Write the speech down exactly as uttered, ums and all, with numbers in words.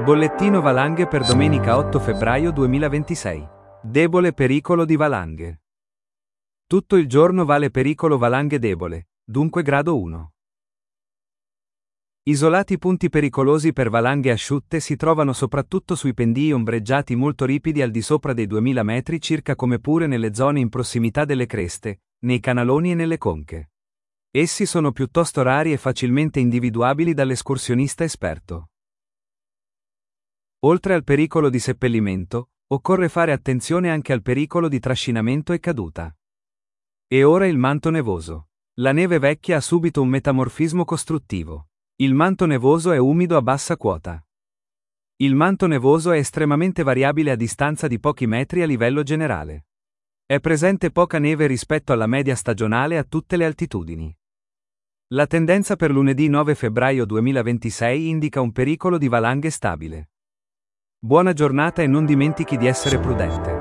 Bollettino valanghe per domenica otto febbraio duemilaventisei. Debole pericolo di valanghe. Tutto il giorno vale pericolo valanghe debole, dunque grado uno. Isolati punti pericolosi per valanghe asciutte si trovano soprattutto sui pendii ombreggiati molto ripidi al di sopra dei duemila metri circa, come pure nelle zone in prossimità delle creste, nei canaloni e nelle conche. Essi sono piuttosto rari e facilmente individuabili dall'escursionista esperto. Oltre al pericolo di seppellimento, occorre fare attenzione anche al pericolo di trascinamento e caduta. E ora il manto nevoso. La neve vecchia ha subito un metamorfismo costruttivo. Il manto nevoso è umido a bassa quota. Il manto nevoso è estremamente variabile a distanza di pochi metri a livello generale. È presente poca neve rispetto alla media stagionale a tutte le altitudini. La tendenza per lunedì nove febbraio duemilaventisei indica un pericolo di valanghe stabile. Buona giornata e non dimentichi di essere prudente.